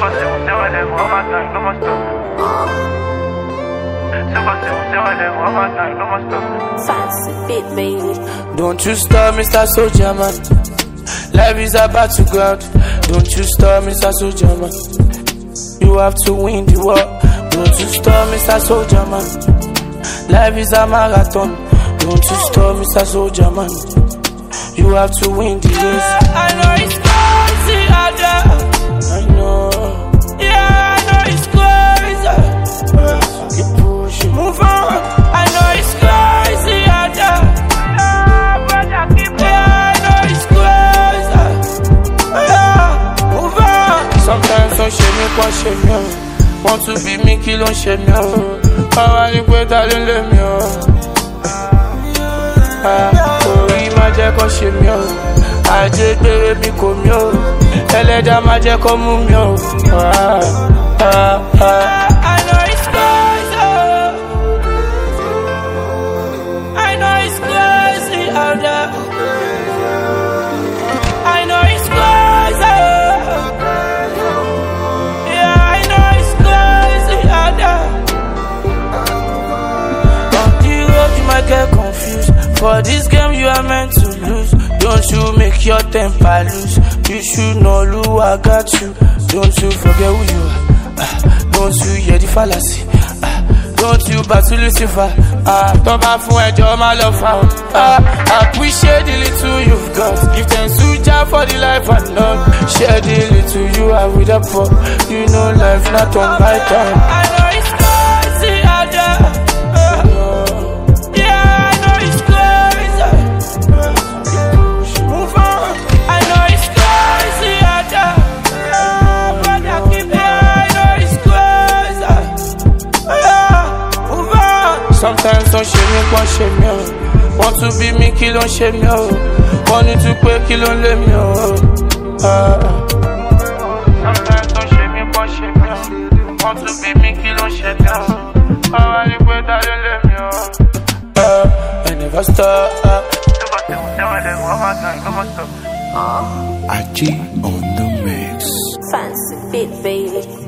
Fancy bit, baby. Don't you stop, Mr. Soldier Man. Life is about to ground. Don't you stop, Mr. Soldier Man. You have to win the war. Don't you stop, Mr. Soldier Man. Life is a marathon. Don't you stop, Mr. Soldier Man. You have to win the race. I know it's crazy out there. I know. Yeah, I know it's crazy. Keep pushing. Move on. I know it's crazy out there. Yeah, I know it's crazy. Yeah, move on. Sometimes don't shame me. Want to be me, kill on shame me. Power you put all in me. Orí má jẹ́ kó ṣe mí o, ajé gbére bí kò mí o, ẹlẹ́dàá má jẹ́ kó mú mi o. I know it's crazy, I know it's crazy out there. I know it's crazy, yeah, I know it's crazy out there. On the road you might get confused. For this game you are meant to lose. Don't you make your temper loose. You should know who I got you. Don't you forget who you are. Don't you hear the fallacy. Don't you battle Lucifer. Don't buy for a job, my love. Appreciate the little you've got. Give thanks to Jah for the life I love. Share the little you have with the poor. You know life not on my time. I know it's crazy out there. Sometimes don't shame me, want to be me, kill on shame me. Want you to pay, kill on let me. Sometimes don't shame me, want to be me, kill on shame me. Want you pay, darling let me. I never stop. Achi on the mix. Fancy bit, baby.